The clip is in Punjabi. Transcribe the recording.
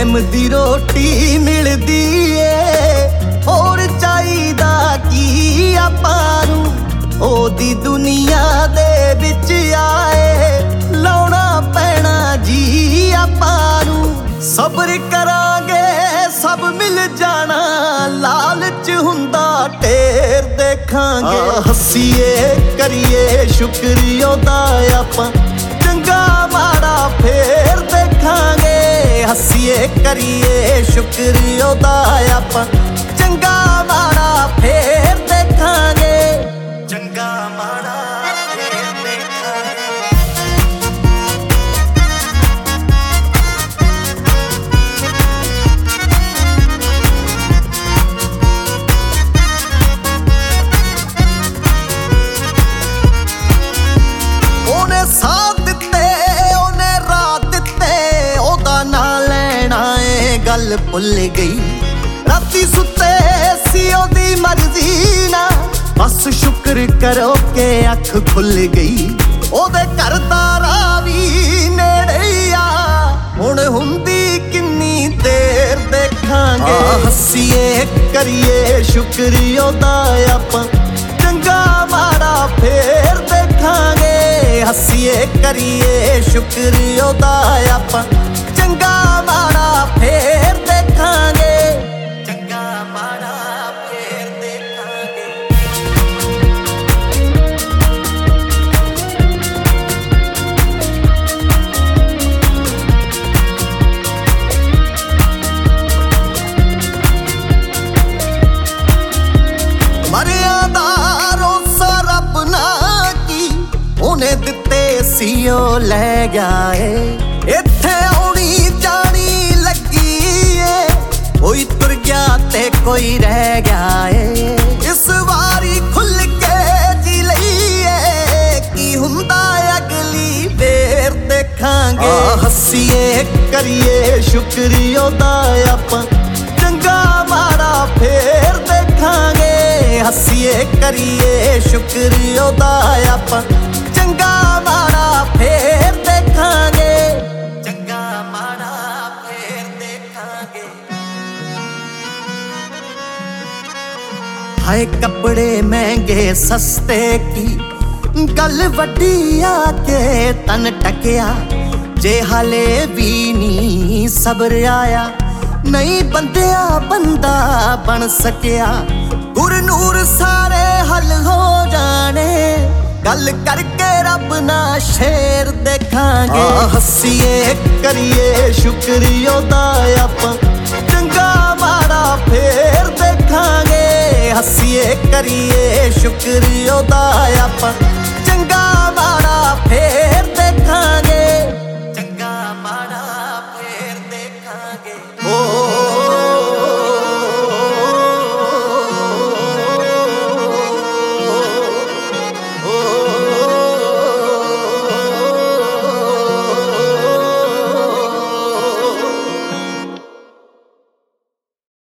ਟਾਈਮ ਦੀ ਰੋਟੀ ਮਿਲਦੀ ਏ, ਹੋਰ ਚਾਹੀਦਾ ਕੀ ਆਪਾਂ ਨੂੰ। ਉਹਦੀ ਦੁਨੀਆ ਦੇ ਵਿੱਚ ਆਏ ਲਾਉਣਾ ਪੈਣਾ ਜੀ ਆਪਾਂ ਨੂੰ। ਸਬਰ ਕਰਾਂਗੇ ਸਭ ਮਿਲ ਜਾਣਾ, ਲਾਲਚ ਹੁੰਦਾ ਢੇਰ ਦੇਖਾਂਗੇ। ਹੱਸੀਏ ਕਰੀਏ ਸ਼ੁਕਰ ਉਹਦਾ ਆਪਾਂ, ਚੰਗਾ ਮਾੜਾ ਫੇਰ ਦੇਖਾਂਗੇ। ਹੱਸੀਏ ਕਰੀਏ ਸ਼ੁਕਰ ਉਹਦਾ ਆਪਾਂ, ਚੰਗਾ ਮਾੜਾ ਫੇਰ ਦੇਖਾਂਗੇ। ਚੰਗਾ ਮਾੜਾ ਫੇਰ ਦੇਖਾਂਗੇ। ਉਹਨੇ ਸਾਥ ਦਿੱਤੇ ਉਹਨੇ ਰਾਤ ਦਿੱਤੇ, ਉਹਦਾ ਨਾਂ ਲੈਣਾ ਏ ਗੱਲ ਭੁੱਲ ਗਈ। ਰਾਤੀ ਸੁੱਤੇ ਸੀ ਉਹਦੀ ਮਰਜ਼ੀ ਨਾਲ, ਬਸ ਸ਼ੁਕਰ ਕਰੋ ਕਿ ਅੱਖ ਖੁੱਲ ਗਈ। ਉਹਦੇ ਘਰ ਦਾ ਰਾਹ ਵੀ ਨੇੜੇ ਆ, ਹੁਣ ਹੁੰਦੀ ਕਿੰਨੀ ਦੇਰ ਦੇਖਾਂਗੇ। ਹੱਸੀਏ ਕਰੀਏ ਸ਼ੁਕਰ ਉਹਦਾ ਆਪਾਂ, ਚੰਗਾ ਮਾੜਾ ਫੇਰ ਦੇਖਾਂਗੇ। ਹੱਸੀਏ ਕਰੀਏ ਸ਼ੁਕਰ ਉਹਦਾ ਆਪਾਂ, ਚੰਗਾ ਮਾੜਾ ਫੇਰ ਦੇਖਾਂਗੇ। ਚੰਗਾ ਮਾੜਾ ਫੇਰ ਦੇਖਾਂਗੇ। ਮਰਿਆ ਦਾ ਰੋਸਾ ਰੱਬ ਨਾ ਕੀ, ਉਹਨੇ ਦਿੱਤੇ ਸੀ ਉਹ ਲੈ ਗਿਆ ਏ। ਇੱਥੇ ਆਉਣੀ ਜਾਣੀ ਲੱਗੀ ਏ, ਕੋਈ ਤੁਰ ਗਿਆ ਤੇ ਕੋਈ ਰਹਿ ਗਿਆ ਏ। ਇਸ ਵਾਰੀ ਖੁੱਲ ਕੇ ਜੀ ਲਈਏ, ਕੀ ਹੁੰਦਾ ਅਗਲੀ ਵੇਰ ਦੇਖਾਂਗੇ। ਹੱਸੀਏ ਕਰੀਏ ਸ਼ੁਕਰ ਉਹਦਾ ਆਪਾਂ, ਚੰਗਾ ਮਾੜਾ ਫੇਰ ਦੇਖਾਂਗੇ। ਹੱਸੀਏ ਕਰੀਏ ਸ਼ੁਕਰ ਉਹਦਾ ਆਪਾਂ, ਚੰਗਾ ਮਾੜਾ ਫੇਰ ਦੇਖਾਂਗੇ। ਚੰਗਾ ਮਾੜਾ ਫੇਰ ਦੇਖਾਂਗੇ। ਹਾਏ ਕੱਪੜੇ ਮਹਿੰਗੇ ਸਸਤੇ ਕੀ, ਗੱਲ ਵੱਡੀ ਆ ਕੇ ਤਨ ਟਕਿਆ। ਜੇ ਹਾਲੇ ਵੀ ਨੀ ਸਬਰ ਆਇਆ, ਨਹੀਂ ਬੰਦਿਆ ਬੰਦਾ ਬਣ ਸਕਿਆ। ਗੁਰਨੂਰ ਸਾਰੇ ਹੱਲ ਹੋ ਜਾਣੇ, ਗੱਲ ਕਰਕੇ ਰੱਬ ਨਾਲ ਸ਼ੇਰ ਦੇਖਾਂਗੇ। ਹੱਸੀਏ ਕਰੀਏ ਸ਼ੁਕਰ ਉਹਦਾ ਆਪਾਂ, ਚੰਗਾ ਮਾੜਾ ਫੇਰ ਦੇਖਾਂਗੇ। ਹੱਸੀਏ ਕਰੀਏ ਸ਼ੁਕਰ ਉਹਦਾ ਆਪਾਂ,